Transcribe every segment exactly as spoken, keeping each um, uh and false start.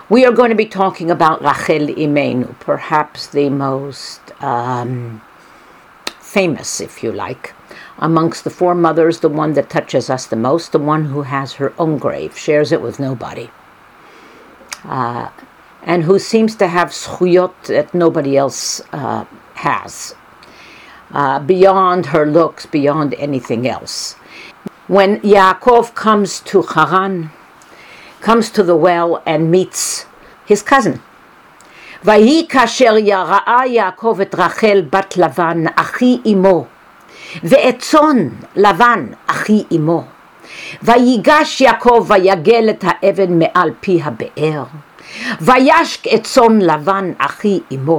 We are going to be talking about Rachel Imenu, perhaps the most um, famous, if you like, amongst the four mothers, the one that touches us the most, the one who has her own grave, shares it with nobody, uh, and who seems to have zchuyot that nobody else uh, has, uh, beyond her looks, beyond anything else. When Yaakov comes to Haran, comes to the well and meets his cousin. ויהי כאשר ראה יעקב את רחל בת לבן אחי אמו ואת צאן לבן אחי אמו ויגש יעקב ויגל את האבן מעל פי הבאר וישק את צאן לבן אחי אמו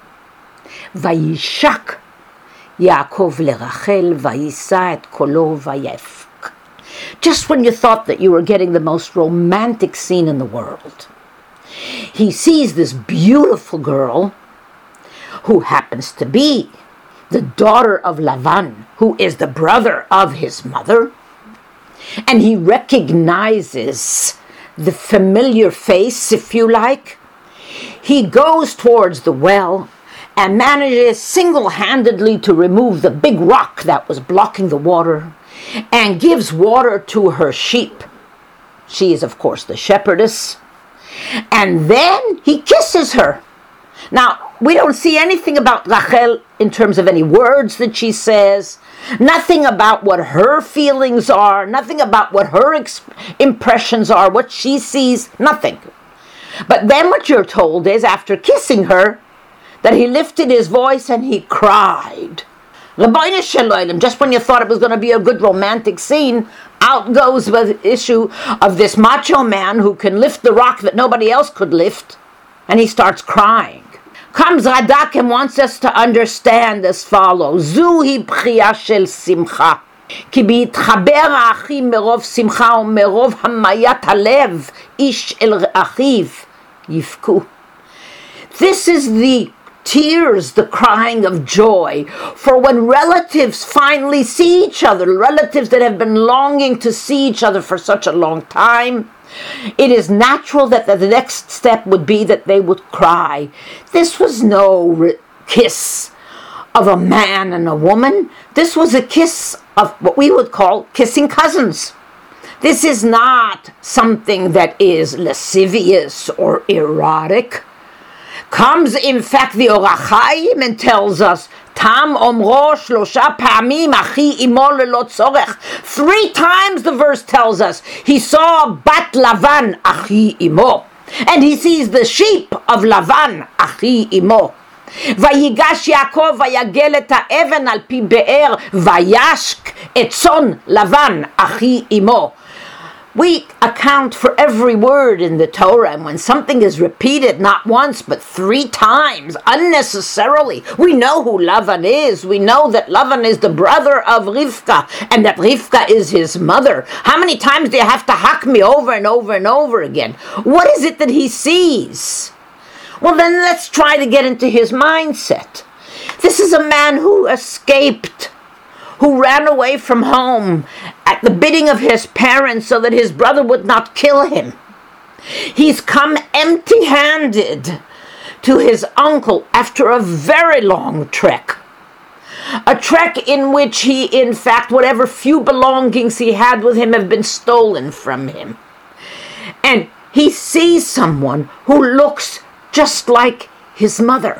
וישק יעקב לרחל ויישא את קולו ויפק. Just when you thought that you were getting the most romantic scene in the world, he sees this beautiful girl who happens to be the daughter of Lavan, who is the brother of his mother, and he recognizes the familiar face, if you like. He goes towards the well and manages single-handedly to remove the big rock that was blocking the water and gives water to her sheep. She is, of course, the shepherdess. And then he kisses her. Now, we don't see anything about Rachel in terms of any words that she says, nothing about what her feelings are, nothing about what her ex- impressions are, what she sees, nothing. But then what you're told is, after kissing her, that he lifted his voice and he cried. Just when you thought it was going to be a good romantic scene, out goes the issue of this macho man who can lift the rock that nobody else could lift, and he starts crying. Comes Radak and wants us to understand as follows. Zuhi b'chia shel simcha. כי בהתחבר האחים מרוב שמחה ומרוב המיית הלב איש אל אחיו יבכו. This is the tears, the crying of joy, for when relatives finally see each other, relatives that have been longing to see each other for such a long time, it is natural that the next step would be that they would cry. This was no re- kiss of a man and a woman. This was a kiss of what we would call kissing cousins. This is not something that is lascivious or erotic. Comes, in fact, the Or HaChaim and tells us, Tam omro shlosha pa'amim achi imo lelo tzorech. Three times the verse tells us he saw bat Lavan achi imo, and he sees the sheep of Lavan achi imo. ויגש יעקב ויגל את האבן על פי באר וישק את צאן לבן אחי אמו. We account for every word in the Torah, and when something is repeated not once but three times, unnecessarily, we know who Lavan is. We know that Lavan is the brother of Rivka, and that Rivka is his mother. How many times do you have to hack me over and over and over again? What is it that he sees? Well, then let's try to get into his mindset. This is a man who escaped, who ran away from home at the bidding of his parents so that his brother would not kill him. He's come empty-handed to his uncle after a very long trek. A trek in which he, in fact, whatever few belongings he had with him have been stolen from him. And he sees someone who looks just like his mother,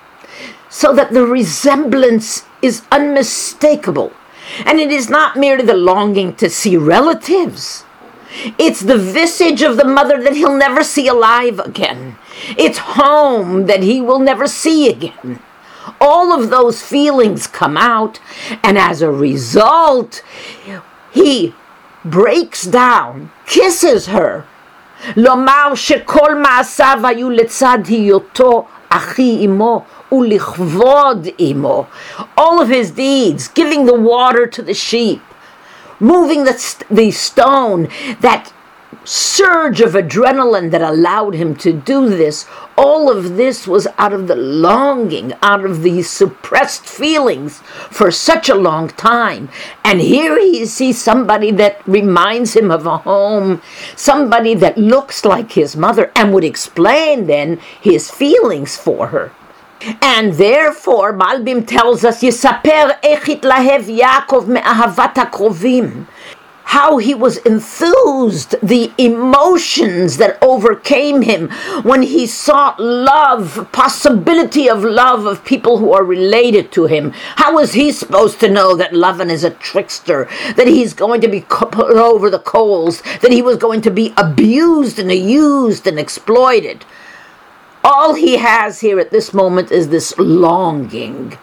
so that the resemblance is unmistakable. And it is not merely the longing to see relatives. It's the visage of the mother that he'll never see alive again. It's home that he will never see again. All of those feelings come out, and as a result, he breaks down, kisses her. לומר שכל מעשיו היו לצד היותו אחי אמו ולכבוד אמו. All of his deeds, giving the water to the sheep, moving the, the stone that surge of adrenaline that allowed him to do this, all of this was out of the longing, out of these suppressed feelings for such a long time. And here he sees somebody that reminds him of a home, somebody that looks like his mother, and would explain then his feelings for her. And therefore, Malbim tells us, Yisaper ech hitlahev Yaakov me'ahavat hakrovim. How he was enthused, the emotions that overcame him when he saw love, possibility of love of people who are related to him. How was he supposed to know that Lavan is a trickster, that he's going to be put over the coals, that he was going to be abused and used and exploited? All he has here at this moment is this longing.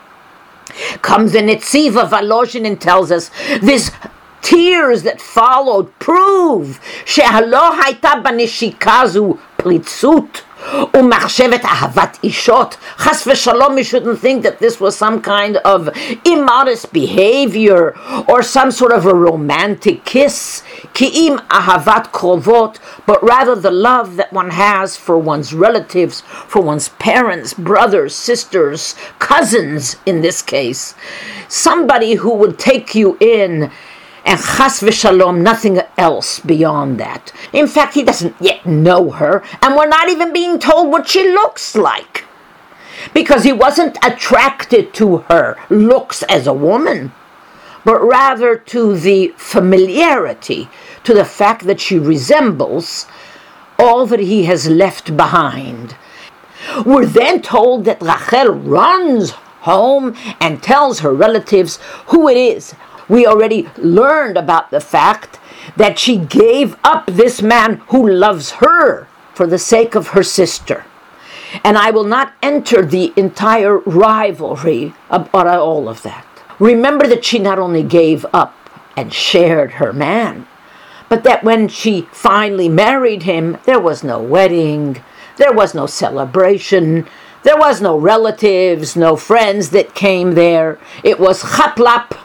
Comes the Netziva Volozhin and tells us this tears that followed prove shehalo hayta banishika zu pritzut umachshevet ahavat ishot. Chas v'shalom, we shouldn't think that this was some kind of immodest behavior or some sort of a romantic kiss, ki'im ahavat krovot, but rather the love that one has for one's relatives, for one's parents, brothers, sisters, cousins in this case. Somebody who would take you in, and chas v'shalom, nothing else beyond that. In fact, he doesn't yet know her, and we're not even being told what she looks like, because he wasn't attracted to her looks as a woman, but rather to the familiarity, to the fact that she resembles all that he has left behind. We're then told that Rachel runs home and tells her relatives who it is. We already learned about the fact that she gave up this man who loves her for the sake of her sister. And I will not enter the entire rivalry about all of that. Remember that she not only gave up and shared her man, but that when she finally married him, there was no wedding, there was no celebration, there was no relatives, no friends that came there. It was chaplap.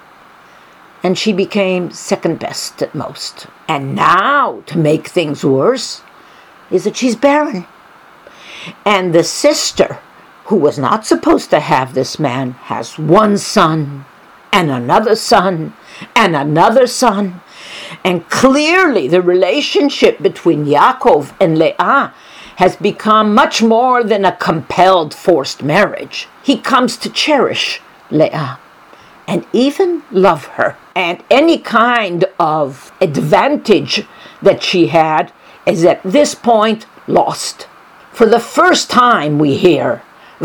And she became second best at most. And now, to make things worse, is that she's barren. And the sister, who was not supposed to have this man, has one son, and another son, and another son. And clearly the relationship between Yaakov and Leah has become much more than a compelled, forced marriage. He comes to cherish Leah and even love her. And any kind of advantage that she had is at this point lost. For the first time we hear,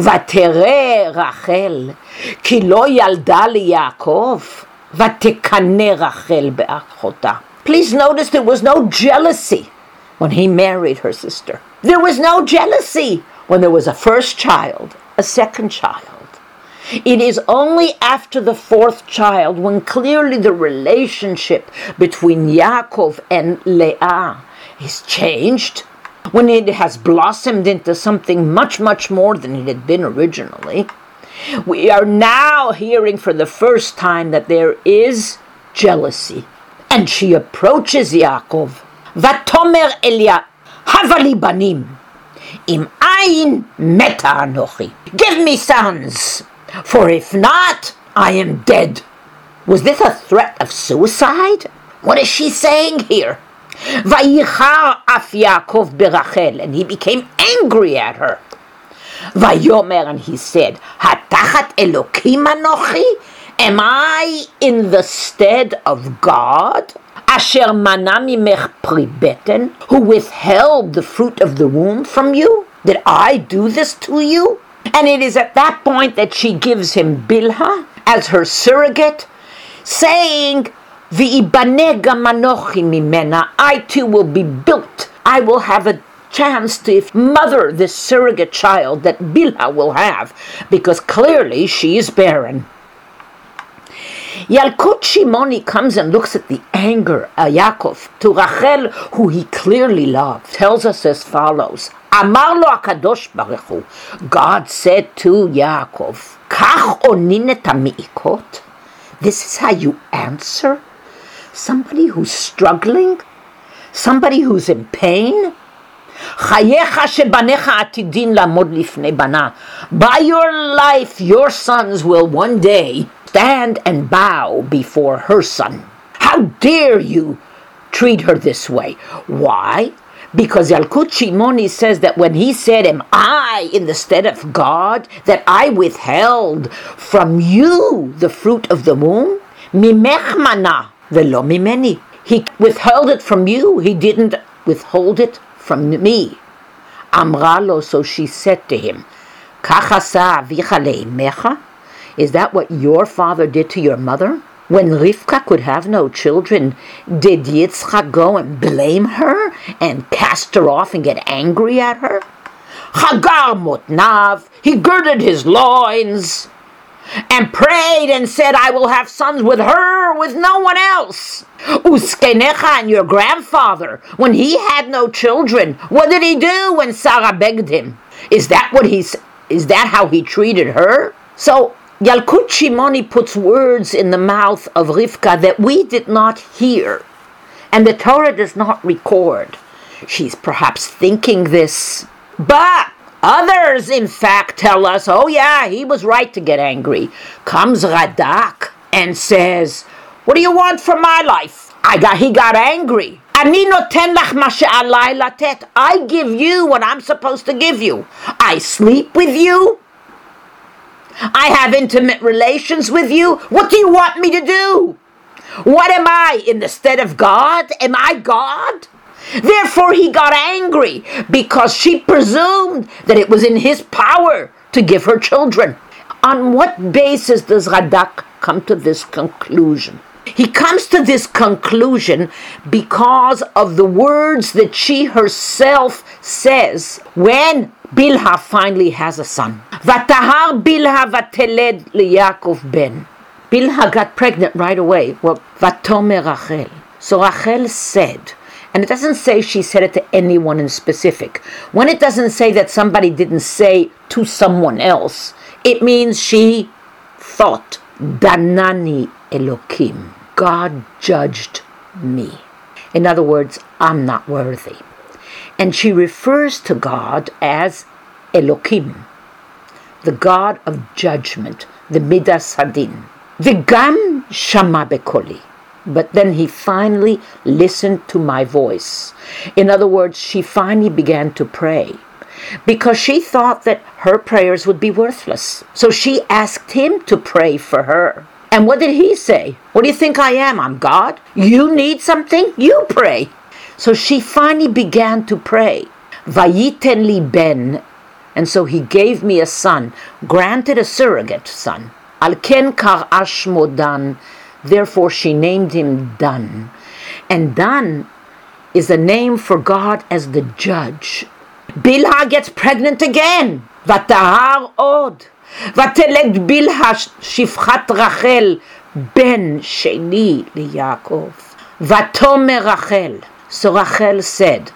Vatere Rachel, ki lo yalda liYaakov, vatekane Rachel be'achota. Please notice there was no jealousy when he married her sister. There was no jealousy when there was a first child, a second child. It is only after the fourth child, when clearly the relationship between Yaakov and Leah is changed, when it has blossomed into something much, much more than it had been originally, we are now hearing for the first time that there is jealousy. And she approaches Yaakov, Vatomer Elia, Havali banim, im ayin meta anochi. Give me sons, for if not, I am dead. Was this a threat of suicide? What is she saying here? Vayichar af Yaakov berachel, and he became angry at her. Vayomer, and he said, Hatachat Elokim anochi? Am I in the stead of God? Asher mana mimech pri beten, who withheld the fruit of the womb from you? Did I do this to you? And it is at that point that she gives him Bilhah as her surrogate, saying, V'ibane gam anochi mimena, I too will be built. I will have a chance to mother this surrogate child that Bilhah will have, because clearly she is barren. Yalkut Shimoni comes and looks at the anger of Yaakov to Rachel, who he clearly loved, tells us as follows. Amar lo HaKadosh Baruch Hu, God said to Yaakov, Kach onin et hami'ikot. This is how you answer somebody who's struggling, Somebody who's in pain? By your life, your sons will one day stand and bow before her son. How dare you treat her this way? Why? Because Yalkut Shimoni says that when he said, am I in the stead of God, that I withheld from you the fruit of the womb? Mimech mana velo mimeni. He withheld it from you. He didn't withhold it from me. Amra lo, so she said to him, Kachasa avicha leimecha? Is that what your father did to your mother? When Rivka could have no children, did Yitzchak go and blame her and cast her off and get angry at her? Hagar motnav, he girded his loins and prayed and said, I will have sons with her, with no one else. Uskenecha, and your grandfather, when he had no children, what did he do when Sarah begged him? Is that what he's, is that how he treated her? So Yalkut Shimoni puts words in the mouth of Rivka that we did not hear, and the Torah does not record. She's perhaps thinking this, but others, in fact, tell us, oh yeah, he was right to get angry. Comes Radak and says, what do you want from my life? I got, he got angry. Ani noten lach ma she'alai latet. I give you what I'm supposed to give you. I sleep with you. I have intimate relations with you. What do you want me to do? What am I, in the stead of God? Am I God? Therefore he got angry because she presumed that it was in his power to give her children. On what basis does Radak come to this conclusion? He comes to this conclusion because of the words that she herself says when Bilhah finally has a son. Vatahar Bilhah vateled liYaakov ben. Bilhah got pregnant right away. Well, Vatomer Rachel. So Rachel said, and it doesn't say she said it to anyone in specific. When it doesn't say that somebody didn't say to someone else, it means she thought, Danani Elokim. God judged me. In other words, I'm not worthy. And she refers to God as Elokim, the God of judgment, the Midas Hadin. V'gam shama bekoli. But then he finally listened to my voice. In other words, she finally began to pray because she thought that her prayers would be worthless. So she asked him to pray for her. And what did he say? What do you think I am? I'm God? You need something? You pray. So she finally began to pray. Vayiten li ben. And so he gave me a son, granted a surrogate son. Al ken kar'a shmo Dan. Therefore she named him Dan. And Dan is a name for God as the judge. Bilhah gets pregnant again. Vatahar od. Vateled Bilhah shifchat Rachel ben sheni liYaakov. Vatomer Rachel. So Rachel said,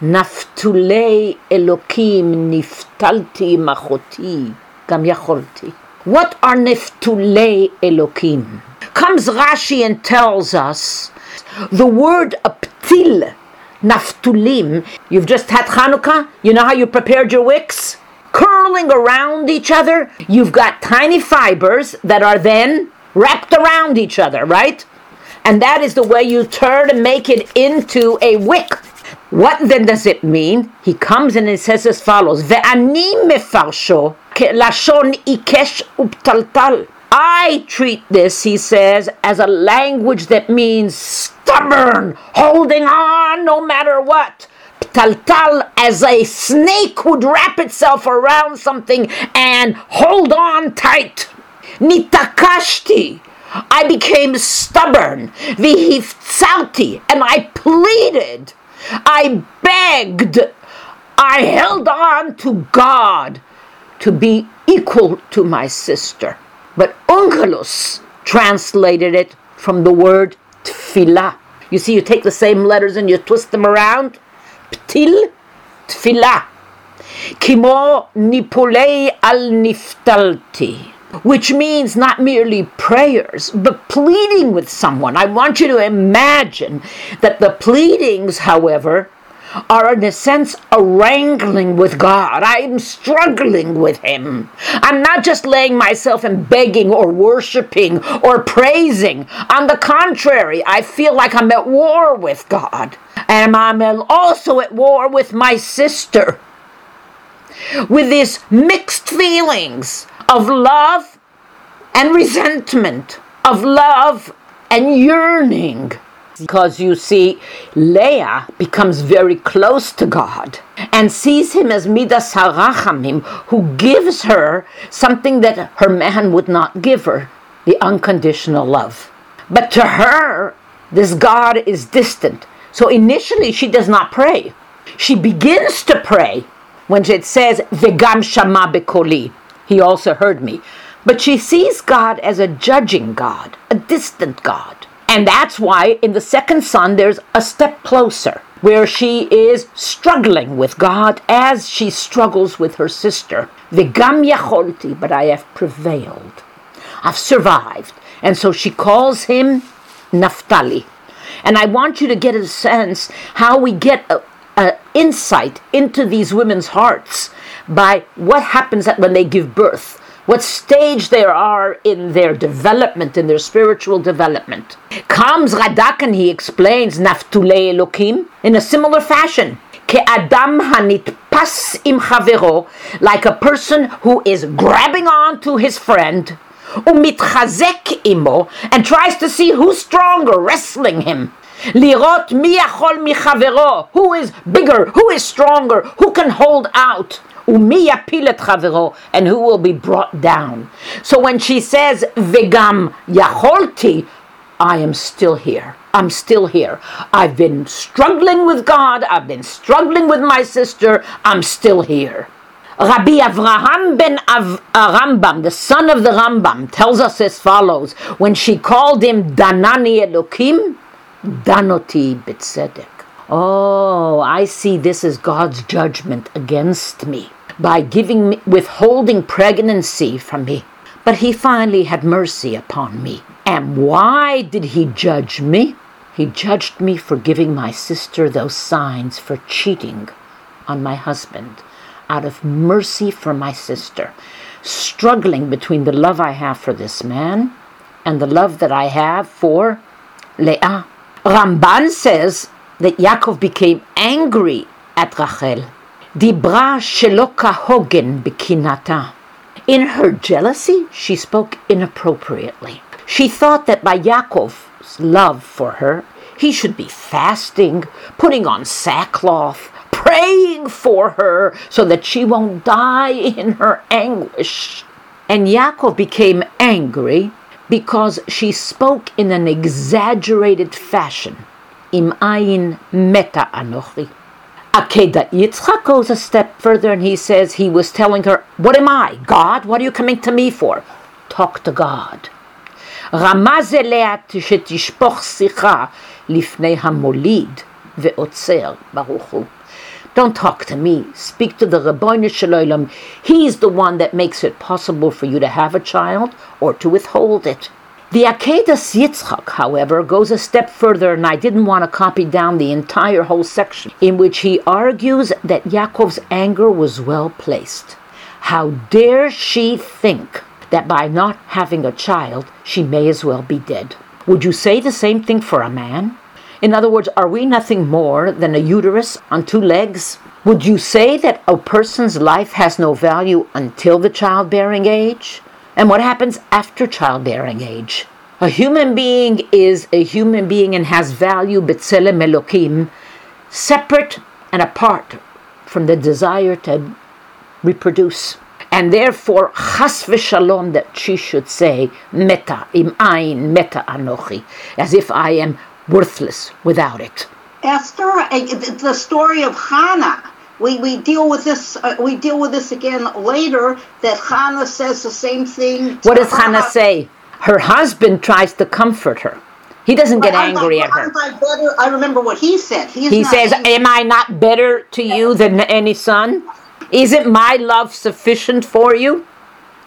Naftulei Elokim niftalti machoti gam yacholti. What are Naftulei Elokim? Comes Rashi and tells us the word aptil, naftulim. You've just had Hanukkah. You know how you prepared your wicks? Curling around each other. You've got tiny fibers that are then wrapped around each other, right? And that is the way you turn and make it into a wick. What then does it mean? He comes in and says as follows, Ve'ani mefarsho lashon ikesh uptaltal. I treat this, he says, as a language that means stubborn, holding on no matter what. Ptaltal, as a snake would wrap itself around something and hold on tight. Nitakashti, I became stubborn. Vihiftzalti, and I pleaded. I begged. I held on to God to be equal to my sister. But Onkelos translated it from the word tfilah. You see, you take the same letters and you twist them around. Ptil, tfilah. Kimo nipulei al niftalti. which means not merely prayers, but pleading with someone. I want you to imagine that the pleadings, however, are in a sense a wrangling with God. I'm struggling with Him. I'm not just laying myself and begging or worshiping or praising. On the contrary, I feel like I'm at war with God. And I'm also at war with my sister, with these mixed feelings of love and resentment, of love and yearning. Because you see, Leah becomes very close to God and sees Him as Midas HaRachamim, who gives her something that her man would not give her, the unconditional love. But to her, this God is distant. So initially she does not pray. She begins to pray when it says, Vegam shama bekoli, He also heard me. But she sees God as a judging God, a distant God. And that's why in the second son there's a step closer, where she is struggling with God as she struggles with her sister. V'gam yacholti, but I have prevailed. I've survived. And so she calls him Naphtali. And I want you to get a sense how we get a, a insight into these women's hearts by what happens when they give birth. What stage they are in their development, in their spiritual development. Comes Radak and he explains Naftulei Elokim in a similar fashion. Ke'adam hanitpas im chavero, like a person who is grabbing on to his friend, umitchazek imo, and tries to see who's stronger, wrestling him. Lirot mi yachol mi chavero, who is bigger, who is stronger, who can hold out. And who will be brought down. So when she says Vegam Yacholti, I am still here. I'm still here. I've been struggling with God. I've been struggling with my sister. I'm still here. Rabbi Avraham ben Av- uh, Rambam, the son of the Rambam, tells us as follows. When she called him Danani Elokim, Danoti B'tzedek. Oh, I see this as God's judgment against me by giving me, withholding pregnancy from me. But He finally had mercy upon me. And why did He judge me? He judged me for giving my sister those signs, for cheating on my husband, out of mercy for my sister, struggling between the love I have for this man and the love that I have for Leah. Ramban says that Yaakov became angry at Rachel. Dibra shelo kahogen bekinata. In her jealousy, she spoke inappropriately. She thought that by Yaakov's love for her, he should be fasting, putting on sackcloth, praying for her so that she won't die in her anguish. And Yaakov became angry because she spoke in an exaggerated fashion. Im ayin meta anochi. Akedat Yitzchak goes a step further and he says he was telling her, what am I, God? What are you coming to me for? Talk to God. Ramaz elea shetishpoch sicha lifnei hamolid ve'otzer baruch hu. Don't talk to me. Speak to the Ribbono Shel Olam. He's the one that makes it possible for you to have a child or to withhold it. The Akedas Yitzchak, however, goes a step further, and I didn't want to copy down the entire whole section, in which he argues that Yaakov's anger was well placed. How dare she think that by not having a child, she may as well be dead? Would you say the same thing for a man? In other words, are we nothing more than a uterus on two legs? Would you say that a person's life has no value until the childbearing age? And what happens after childbearing age? A human being is a human being and has value, b'tselem Elokim, separate and apart from the desire to reproduce. And therefore, chas v'shalom, that she should say, meta, im ayin, meta anochi, as if I am worthless without it. Esther, the story of Hannah. We we deal with this. Uh, we deal with this again later. That Hannah says the same thing. What does Hannah say? Her husband tries to comfort her. He doesn't get angry at her. Better, I remember what he said. He, he says, angry. "Am I not better to you than any son? Isn't my love sufficient for you?"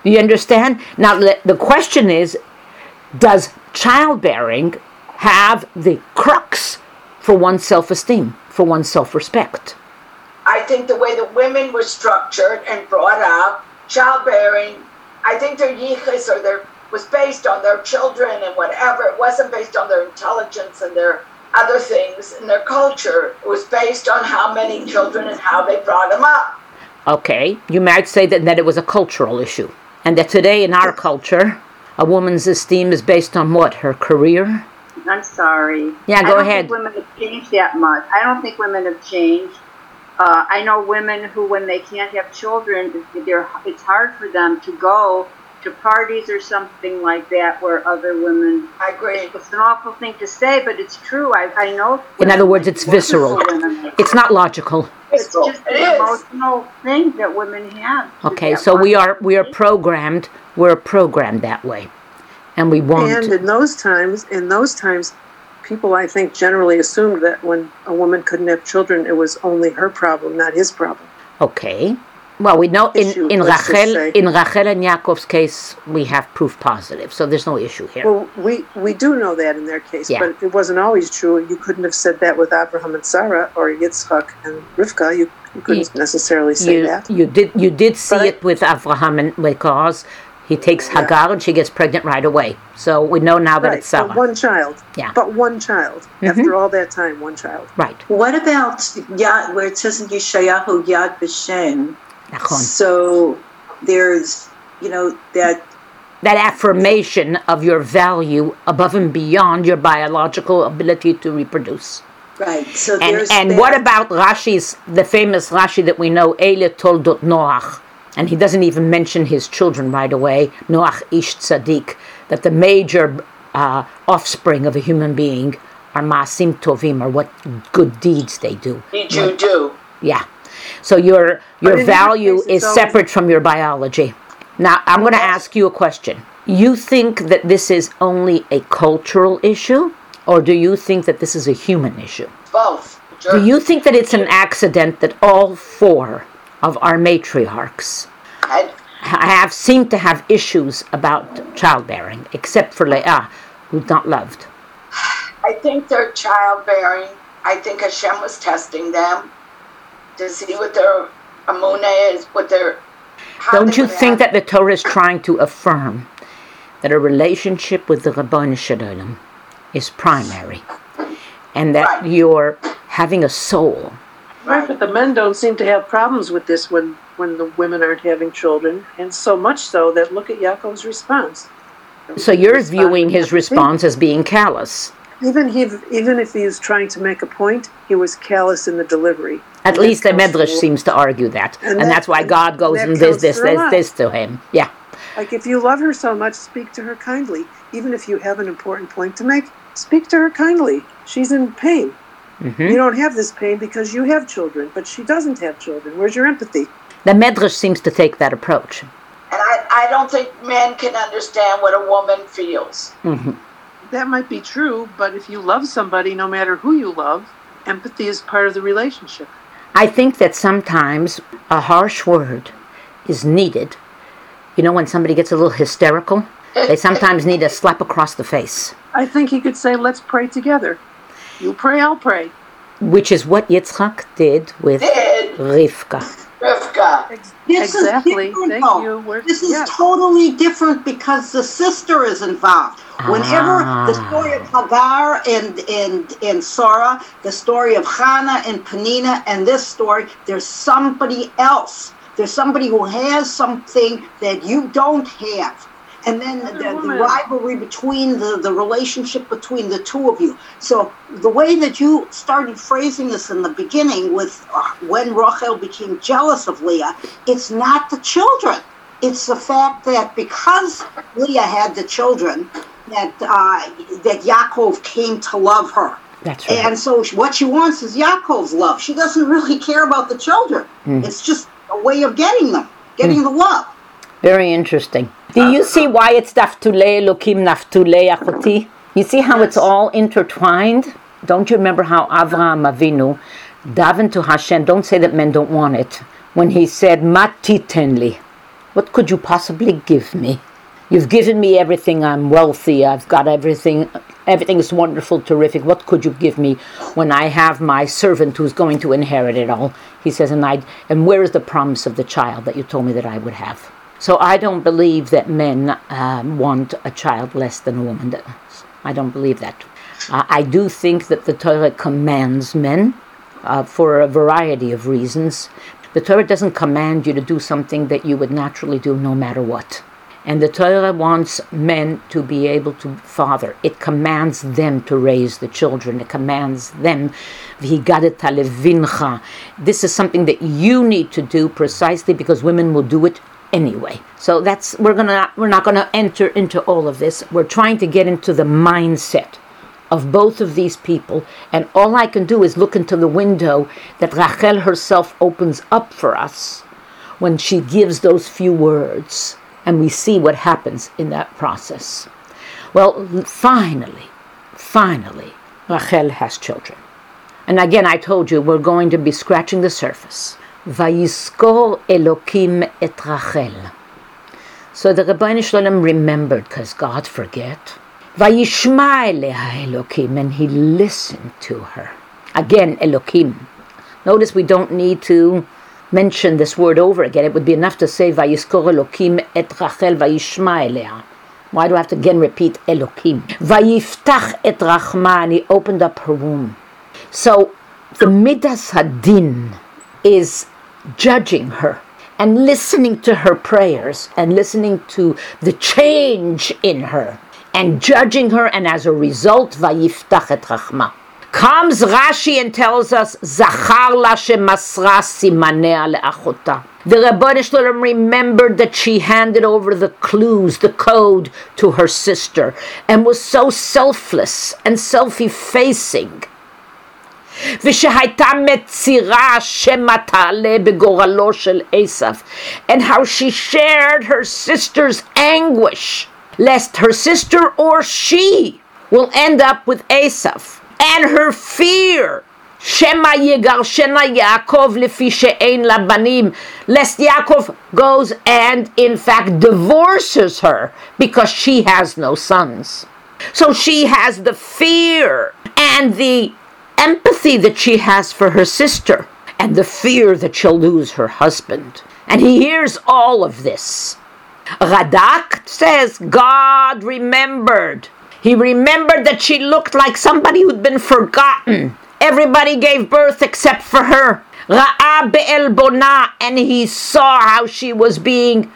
You understand? Now, the question is, does childbearing have the crux for one's self-esteem, for one's self-respect? I think the way the women were structured and brought up, childbearing, I think their yichus or their was based on their children and whatever. It wasn't based on their intelligence and their other things in their culture. It was based on how many children and how they brought them up. Okay, you might say that, that it was a cultural issue. And that today in our culture, a woman's esteem is based on what? Her career? I'm sorry. Yeah, go I don't ahead. think women have changed that much. I don't think women have changed. Uh, I know women who, when they can't have children, they're, it's hard for them to go to parties or something like that where other women... I agree. It's an awful thing to say, but it's true. I, I know... In other words, it's visceral. It's not logical. It's just It an is. emotional thing that women have. Okay, so we are we are programmed, we're programmed that way. And we want... And in those times, in those times, people, I think, generally assumed that when a woman couldn't have children, it was only her problem, not his problem. Okay. Well, we know in, Issue, in let's just Rachel say. in Rachel and Yaakov's case, we have proof positive, so there's no issue here. Well, we, we do know that in their case, Yeah. but it wasn't always true. You couldn't have said that with Abraham and Sarah or Yitzchak and Rivka. You, you couldn't You- necessarily say you, that. you did you did see But I- it with Avraham and because he takes Yeah. Hagar and she gets pregnant right away. So we know now that Right, it's but Sarah. one child. Yeah. But one child. Mhm. After all that time, one child. Right. What about Yad, where it says in Yeshayahu Yad B'Shem? Nachon. So there's, you know, that That affirmation of your value above and beyond your biological ability to reproduce. right. So And there's and that. what about Rashi's, the famous Rashi that we know, Eile Toldot Noach, and he doesn't even mention his children right away, Noach Ish Tzaddik, that the major uh, offspring of a human being are Maasim Tovim, or what good deeds they do. Did you do? Yeah. So your your in either value case, is it's always- separate from your biology. Now, I'm going to ask you a question. You think that this is only a cultural issue, or do you think that this is a human issue? Both. Do you think that it's an accident that all four of our matriarchs I, ha- have seemed to have issues about childbearing, except for Leah, who's not loved? I think they're childbearing. I think Hashem was testing them to see what their amunah is, what their... how Don't they you would think act. that the Torah is trying to affirm that a relationship with the Rabbanu Shalom is primary, and that Right. you're having a soul? Right, but the men don't seem to have problems with this when, when the women aren't having children, and so much so that look at Yaakov's response. So you're Responding viewing his empathy. response as being callous. Even he, even if he was trying to make a point, he was callous in the delivery. At And least the that counts Medrash for- seems to argue that, and, And that- that's why God goes that and does counts this, for a this, lot. this to him. Yeah. Like, if you love her so much, speak to her kindly. Even if you have an important point to make, speak to her kindly. She's in pain. Mm-hmm. You don't have this pain because you have children, but she doesn't have children. Where's your empathy? The Medrash seems to take that approach. And I, I don't think men can understand what a woman feels. Mm-hmm. That might be true, but if you love somebody, no matter who you love, empathy is part of the relationship. I think that sometimes a harsh word is needed. You know, when somebody gets a little hysterical, they sometimes need a slap across the face, I think he could say, let's pray together. You pray, I'll pray. which is what Yitzchak did with Did Rivka. Rivka. Ex- This exactly. is different, Thank though. you. We're- This is yes. totally different because the sister is involved. Whenever Ah. the story of Hagar and, and, and Sarah, the story of Hannah and Penina, and this story, there's somebody else. There's somebody who has something that you don't have. And then the, the woman. rivalry between the, the relationship between the two of you. So the way that you started phrasing this in the beginning with uh, when Rachel became jealous of Leah, it's not the children. It's the fact that because Leah had the children, that uh, that Yaakov came to love her. That's right. And so what she wants is Yaakov's love. She doesn't really care about the children. Mm. It's just a way of getting them, getting Mm. the love. Very interesting. Do you see why it's Naftulei Elokim Naftulei Achoti? You see how it's all intertwined? Don't you remember how Avraham Avinu davened to Hashem? Don't say that men don't want it. When he said, Matitenli, What could you possibly give me? You've given me everything. I'm wealthy. I've got everything. Everything is wonderful, terrific. What could you give me when I have my servant who's going to inherit it all? He says, and I and where is the promise of the child that you told me that I would have? So I don't believe that men um, want a child less than a woman does. I don't believe that. Uh, I do think that the Torah commands men uh, for a variety of reasons. The Torah doesn't command you to do something that you would naturally do no matter what. And the Torah wants men to be able to father. It commands them to raise the children. It commands them, v'higadeta levincha. This is something that you need to do precisely because women will do it anyway. So that's we're gonna we're not gonna enter into all of this. We're trying to get into the mindset of both of these people, and all I can do is look into the window that Rachel herself opens up for us when she gives those few words. And we see what happens in that process. Well, finally, finally, Rachel has children. And again, I told you, we're going to be scratching the surface. Vayizkor Elokim et Rachel. So the Rebbeinu Shalom remembered, because God forget. Vayishma eleha Elokim, and he listened to her. Again, Elokim. Notice we don't need to mention this word over again. It would be enough to say Vayizkor Elokim et Rachel Vayishma eleha. Why do I have to again repeat Elokim? Vayiftach et Rachma, and he opened up her womb. So the Midas Hadin is judging her and listening to her prayers and listening to the change in her and judging her, and as a result Vayiftach et Rachma. Comes Rashi and tells us, Zachar la shemasra simanea le'achota. The Rebbeinu Shalom remembered that she handed over the clues, the code, to her sister, and was so selfless and self-effacing. V'shehayta metzira shema ta'aleh begoralo shel Esav, and how she shared her sister's anguish, lest her sister or she will end up with Esav. And her fear, Shema Yegarshena Yaakov lefi she'ein la banim, lest Yaakov goes and in fact divorces her because she has no sons. So she has the fear and the empathy that she has for her sister, and the fear that she'll lose her husband. And he hears all of this. Radak says God remembered. He remembered that she looked like somebody who'd been forgotten. Everybody gave birth except for her. Ra'a be'elbona, and he saw how she was being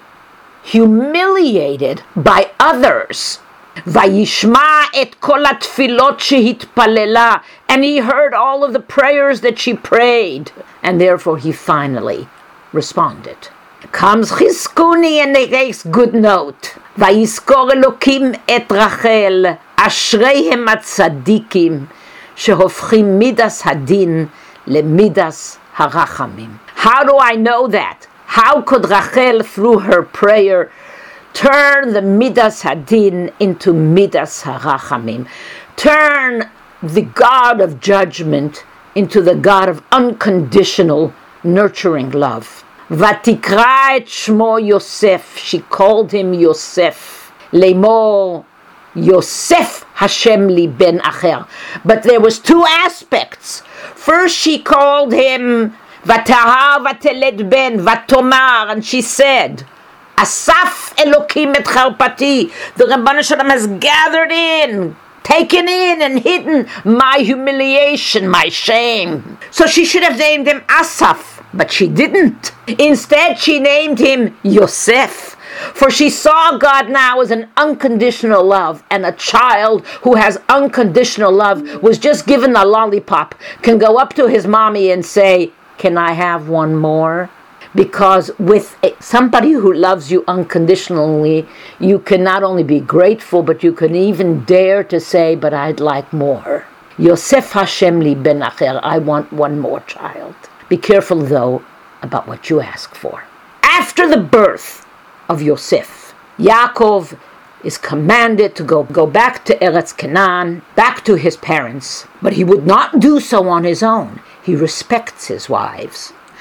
humiliated by others. Vayishma et kol hatfilot shehitpalela, and he heard all of the prayers that she prayed, and therefore he finally responded. Comes Chizkuni and they takes good note. Vayizkor Elokim et Rachel, ashreihem hatzadikim, shehofchim midas hadin lemidas harachamim. How do I know that? How could Rachel, through her prayer, turn the midas hadin into midas harachamim? Turn the God of judgment into the God of unconditional, nurturing love. Vatikra et shmo Yosef, she called him Yosef. Lemor Yosef Hashem li ben acher. But there was two aspects. First she called him Vatahar vateled ben Vatomar, and she said, Asaf Elokim et charpati. The Rebbeinu Shalom has gathered in, taken in and hidden my humiliation, my shame. So she should have named him Asaf. But she didn't. Instead, she named him Yosef, for she saw God now as an unconditional love, and a child who has unconditional love was just given a lollipop, can go up to his mommy and say, can I have one more? Because with a, somebody who loves you unconditionally, you can not only be grateful, but you can even dare to say, but I'd like more. Yosef Hashem li ben acher, I want one more child. Be careful, though, about what you ask for. After the birth of Yosef, Yaakov is commanded to go, go back to Eretz Canaan, back to his parents, but he would not do so on his own. He respects his wives.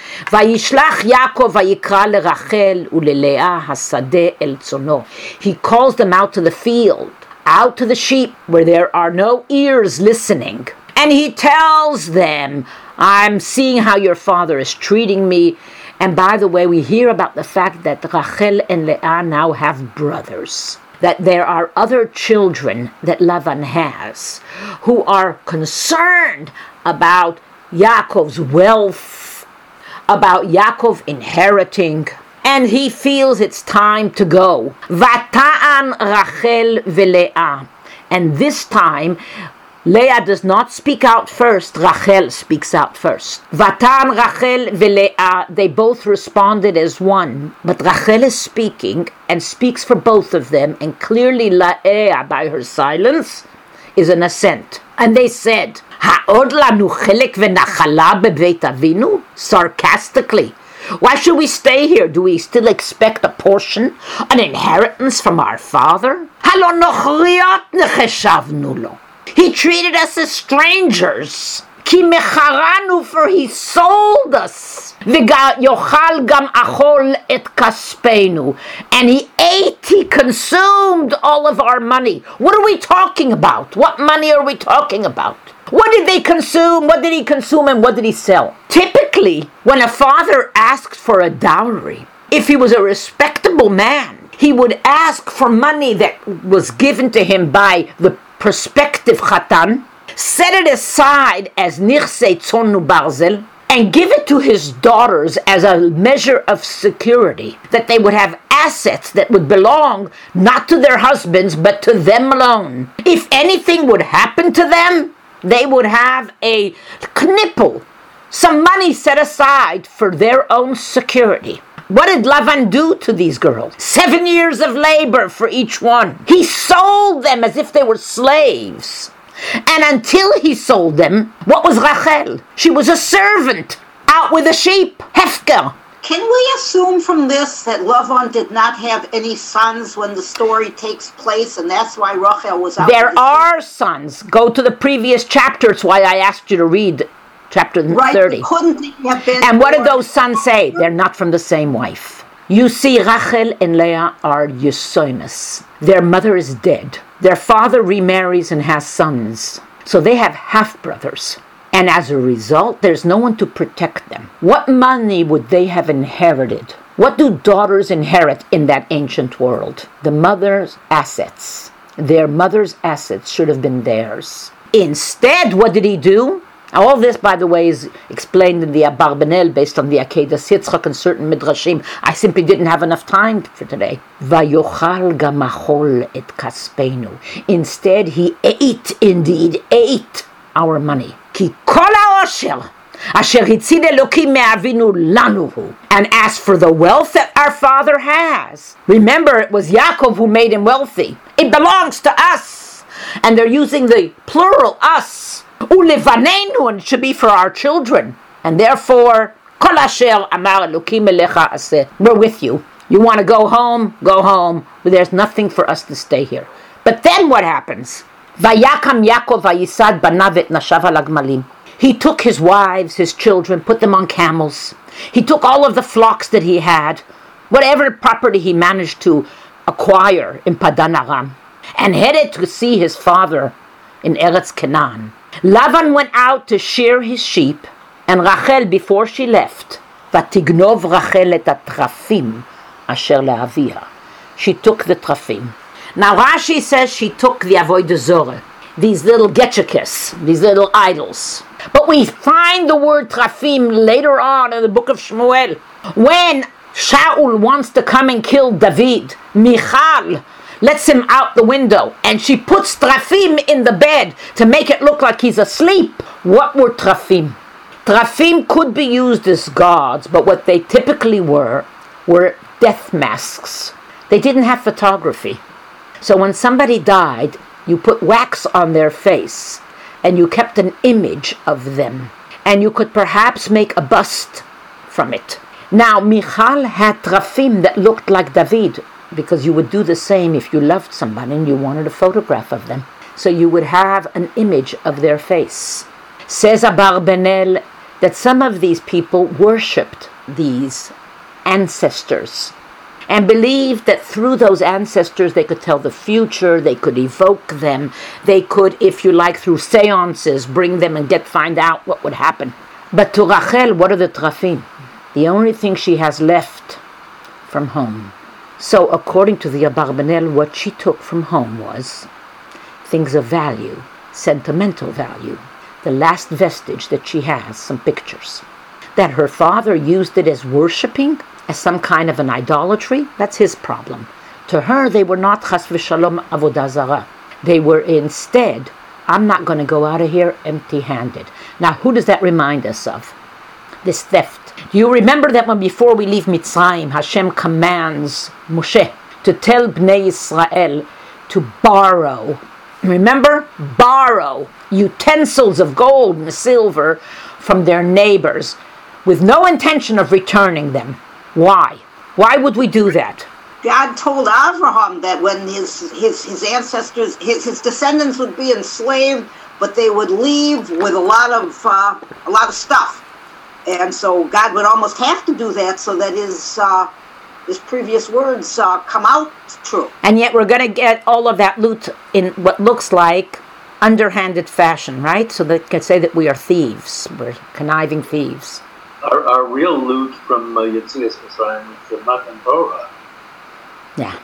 וישלח יעקב ויקרא לרחל וללאה השדה אל צונו. He calls them out to the field, out to the sheep where there are no ears listening. And he tells them, I'm seeing how your father is treating me. And by the way, we hear about the fact that Rachel and Leah now have brothers. That there are other children that Lavan has who are concerned about Yaakov's wealth, about Yaakov inheriting, and he feels it's time to go. Vata'an Rachel veLeah. And this time, Leah does not speak out first, Rachel speaks out first. Vatan Rachel veLeah, they both responded as one, but Rachel is speaking and speaks for both of them, and clearly Leah, by her silence, is an assent. And they said, Ha'od lanu chelek ve'nachala bebeit avinu? Sarcastically. Why should we stay here? Do we still expect a portion, an inheritance from our father? Halo nochriot necheshavnu lo. He treated us as strangers. Ki mecharanu, for he sold us. Yochal gam achol et kaspeinu. And he ate, he consumed all of our money. What are we talking about? What money are we talking about? What did they consume? What did he consume and what did he sell? Typically, when a father asked for a dowry, if he was a respectable man, he would ask for money that was given to him by the prospective chatan, set it aside as nichsei tzonu barzel, and give it to his daughters as a measure of security, that they would have assets that would belong not to their husbands, but to them alone. If anything would happen to them, they would have a knipple, some money set aside for their own security. What did Lavan do to these girls? Seven years of labor for each one. He sold them as if they were slaves. And until he sold them, what was Rachel? She was a servant, out with the sheep. Hefker. Can we assume from this that Lavan did not have any sons when the story takes place, and that's why Rachel was out? There are sons. Go to the previous chapter. It's why I asked you to read chapter right, thirty. Couldn't they have been? And what did those sons say? They're not from the same wife. You see, Rachel and Leah are Yesoimus. Their mother is dead. Their father remarries and has sons. So they have half-brothers. And as a result, there's no one to protect them. What money would they have inherited? What do daughters inherit in that ancient world? The mother's assets. Their mother's assets should have been theirs. Instead, what did he do? All this, by the way, is explained in the Abarbanel based on the Akedah Yitzchak and certain midrashim. I simply didn't have enough time for today. Vayochal gamachol et kaspeinu. Instead, he ate, indeed, ate our money. Ki kol ha'osher asher hitzid Elokim me'avinu lanu hu. And as for the wealth that our father has, remember, it was Yaakov who made him wealthy. It belongs to us. And they're using the plural, us. Ulevanenu, and it should be for our children. And therefore, kol asher amar Elokim elecha aseh. We're with you. You want to go home? Go home. But there's nothing for us to stay here. But then what happens? Vayakam Yaakov vayisad banav et nashav al hagmalim. He took his wives, his children, put them on camels. He took all of the flocks that he had, whatever property he managed to acquire in Padan Aram, and headed to see his father in Eretz Canaan. Lavan went out to shear his sheep, and Rachel, before she left, vatignov Rachel et atrafim asher le'avia. She took the trafim. Now Rashi says she took the avodah zorah, these little getchikis, these little idols. But we find the word trafim later on in the book of Shmuel. When Shaul wants to come and kill David, Michal lets him out the window, and she puts trafim in the bed to make it look like he's asleep. What were trafim? Trafim could be used as gods, but what they typically were, were death masks. They didn't have photography. So when somebody died, you put wax on their face, and you kept an image of them, and you could perhaps make a bust from it. Now, Michal had trafim that looked like David, because you would do the same if you loved somebody and you wanted a photograph of them. So you would have an image of their face. Says Abarbanel, that some of these people worshipped these ancestors and believed that through those ancestors they could tell the future, they could evoke them, they could, if you like, through seances, bring them and get find out what would happen. But to Rachel, what are the trafim? The only thing she has left from home. So according to the Abarbanel, what she took from home was things of value, sentimental value. The last vestige that she has, some pictures. That her father used it as worshipping, as some kind of an idolatry, that's his problem. To her, they were not chas v'shalom avodah zarah. They were instead, I'm not going to go out of here empty-handed. Now, who does that remind us of? This theft. Do you remember that when before we leave Mitzrayim, Hashem commands Moshe to tell Bnei Israel to borrow. Remember? Borrow utensils of gold and silver from their neighbors with no intention of returning them. Why? Why would we do that? God told Abraham that when his his his ancestors, his, his descendants would be enslaved, but they would leave with a lot of uh, a lot of stuff, and so God would almost have to do that so that his uh, his previous words uh, come out true. And yet we're going to get all of that loot in what looks like underhanded fashion, right? So they can say that we are thieves, we're conniving thieves. Our, our real loot from uh, Yetzias Mitzrayim is the Matan Torah. Yeah.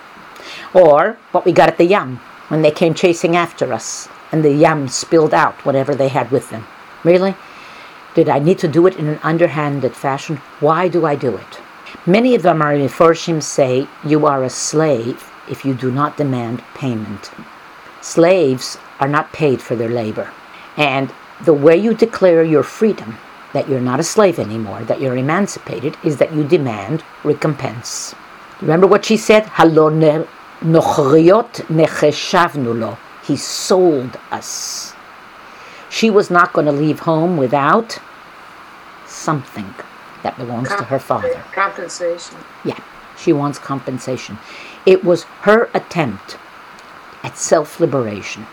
Or what we got at the Yam, when they came chasing after us, and the Yam spilled out whatever they had with them. Really? Did I need to do it in an underhanded fashion? Why do I do it? Many of them are Mefarshim say, you are a slave if you do not demand payment. Slaves are not paid for their labor. And the way you declare your freedom, that you're not a slave anymore, that you're emancipated, is that you demand recompense. Remember what she said? Halon nochriot necheshavnu lo. He sold us. She was not going to leave home without something that belongs Com- to her father. Compensation. Yeah, she wants compensation. It was her attempt at self-liberation.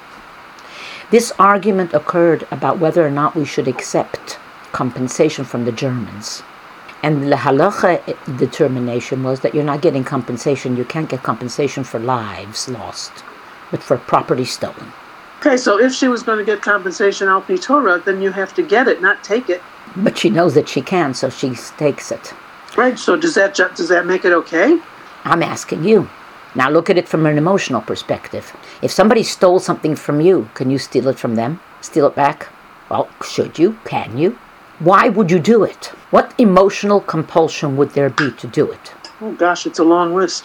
This argument occurred about whether or not we should accept compensation from the Germans. And the halacha determination was that you're not getting compensation. You can't get compensation for lives lost, but for property stolen. Okay, so if she was going to get compensation al pi Torah, then you have to get it, not take it. But she knows that she can, so she takes it. Right, so does that ju- does that make it okay? I'm asking you. Now look at it from an emotional perspective. If somebody stole something from you, can you steal it from them? Steal it back? Well, should you? Can you? Why would you do it? What emotional compulsion would there be to do it? Oh gosh, it's a long list.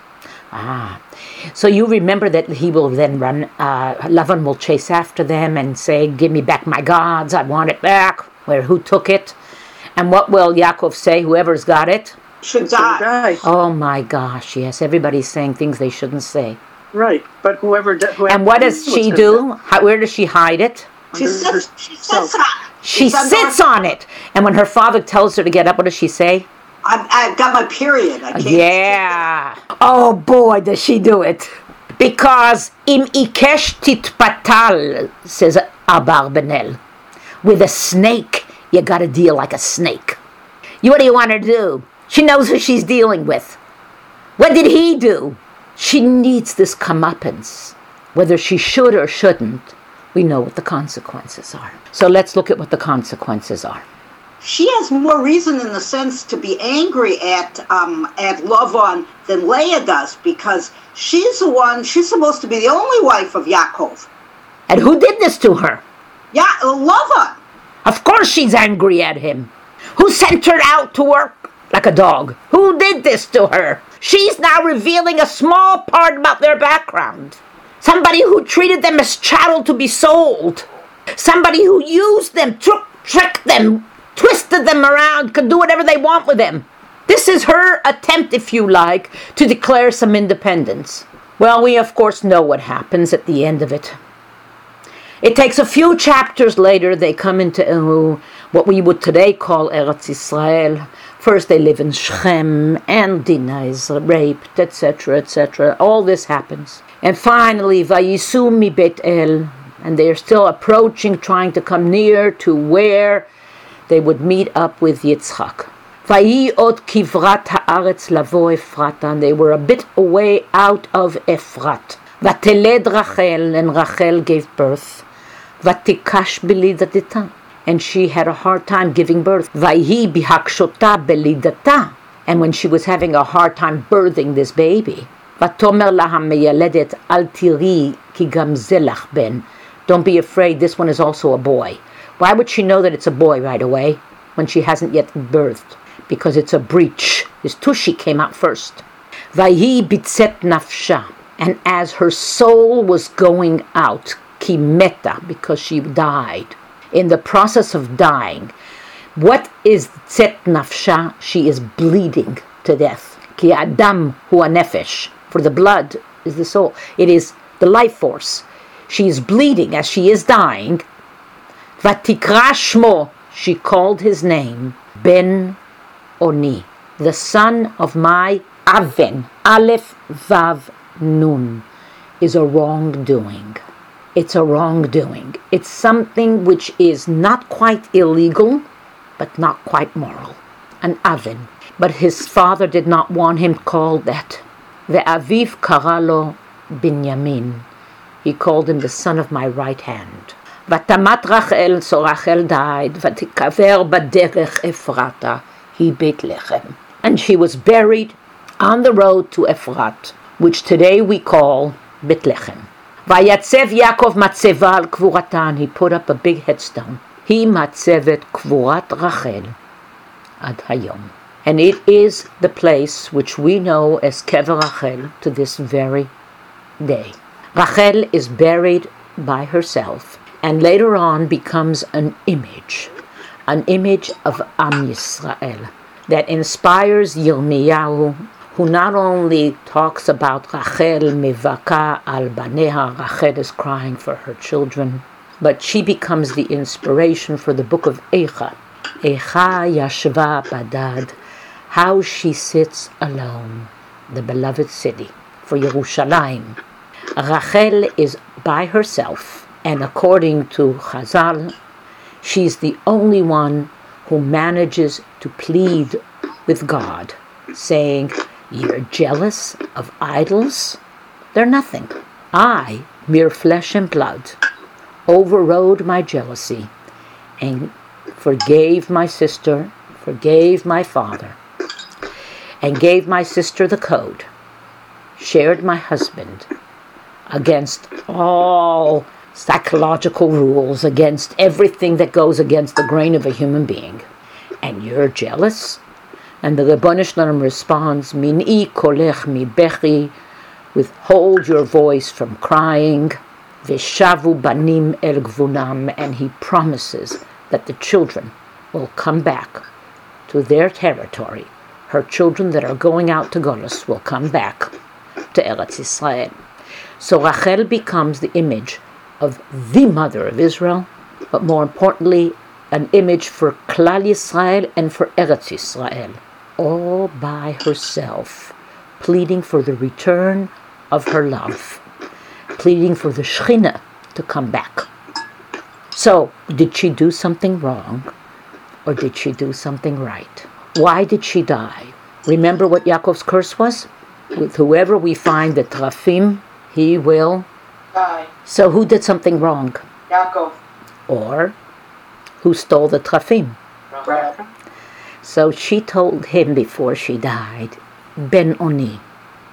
Ah, so you remember that he will then run, uh, Lavan will chase after them and say, give me back my gods, I want it back. Where, who took it? And what will Yaakov say, whoever's got it? Should It's a die. guy. Oh my gosh, yes, everybody's saying things they shouldn't say. Right, but whoever... d- whoever And what does she do? How, where does she hide it? She Under sits, she herself. sits on it. She She's under- sits on it. And when her father tells her to get up, what does she say? I've, I've got my period. I can't Yeah. Oh boy, does she do it. Because im ikesh titpatal, says Abarbanel. With a snake, you gotta deal like a snake. You, what do you want her to do? She knows who she's dealing with. What did he do? She needs this comeuppance. Whether she should or shouldn't, we know what the consequences are. So let's look at what the consequences are. She has more reason in the sense to be angry at um, at Lavan than Leah does, because she's the one, she's supposed to be the only wife of Yaakov. And who did this to her? Yeah, Lavan. Of course she's angry at him. Who sent her out to work like a dog? Who did this to her? She's now revealing a small part about their background. Somebody who treated them as chattel to be sold. Somebody who used them, took, tricked them, twisted them around, could do whatever they want with them. This is her attempt, if you like, to declare some independence. Well, we of course know what happens at the end of it. It takes a few chapters later, they come into uh, what we would today call Eretz Israel. First they live in Shechem, and Dinah is raped, et cetera, et cetera. All this happens. And finally, Vayisu mi Bet El, and they're still approaching, trying to come near to where they would meet up with Yitzchak. Vayi od kivrat haaretz lavo Efrata, and they were a bit away out of Efrat. Vateled Rachel, and Rachel gave birth. Vatikash belidata, and she had a hard time giving birth. Vayi bihakshota belidata, and when she was having a hard time birthing this baby. Vatomer laha meyaledet al tiri ki gam zelach ben. Don't be afraid, this one is also a boy. Why would she know that it's a boy right away when she hasn't yet birthed? Because it's a breach. His tushi came out first. Vayi bitzet nafsha, and as her soul was going out, ki meta, because she died. In the process of dying, what is tzet nafsha? She is bleeding to death. Ki adam hu nefesh, for the blood is the soul. It is the life force. She is bleeding as she is dying. Vatikra shmo, she called his name, Ben Oni, the son of my Aven. Aleph Vav Nun is a wrongdoing. It's a wrongdoing. It's something which is not quite illegal, but not quite moral. An Aven. But his father did not want him called that. Ve'aviv karalo Binyamin. He called him the son of my right hand. Vatamat Rachel, so Rachel died. Vatikaver baderech Efrata, he Bethlehem. And she was buried on the road to Efrat, which today we call Bethlehem. Vayatzev Yaakov matzeva al kvuratan, he put up a big headstone. He matzevet kvurat Rachel ad hayom. And it is the place which we know as Kever Rachel to this very day. Rachel is buried by herself and later on becomes an image, an image of Am Yisrael that inspires Yirmiyahu, who not only talks about Rachel mevaka al baneha, Rachel is crying for her children, but she becomes the inspiration for the book of Eicha. Eicha yashva badad, how she sits alone, the beloved city, for Yerushalayim. Rachel is by herself, and according to Chazal, she's the only one who manages to plead with God, saying, "You're jealous of idols? They're nothing. I, mere flesh and blood, overrode my jealousy and forgave my sister, forgave my father, and gave my sister the code, shared my husband, against all psychological rules, against everything that goes against the grain of a human being. And you're jealous?" And the Rebbeinu Shalom responds, "Min'i kolech mi bechi," withhold your voice from crying. Veshavu banim el gvunam, and he promises that the children will come back to their territory. Her children that are going out to Golus will come back to Eretz Yisrael. So Rachel becomes the image of the mother of Israel, but more importantly, an image for Klal Yisrael and for Eretz Yisrael, all by herself, pleading for the return of her love, pleading for the Shekhinah to come back. So, did she do something wrong, or did she do something right? Why did she die? Remember what Yaakov's curse was? With whoever we find the Trafim, he will Die. So who did something wrong? Yaakov. Or who stole the Trafim? Rachel. So she told him before she died, Ben Oni.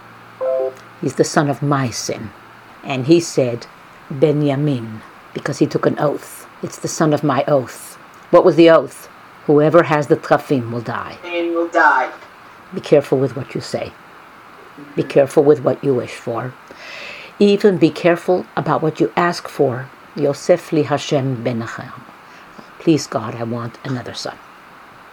He's the son of my sin. And he said, Benyamin, because he took an oath. It's the son of my oath. What was the oath? Whoever has the Trafim will die. And will die. Be careful with what you say. Be careful with what you wish for. Even be careful about what you ask for. Yosef li Hashem ben Acham. Please God, I want another son.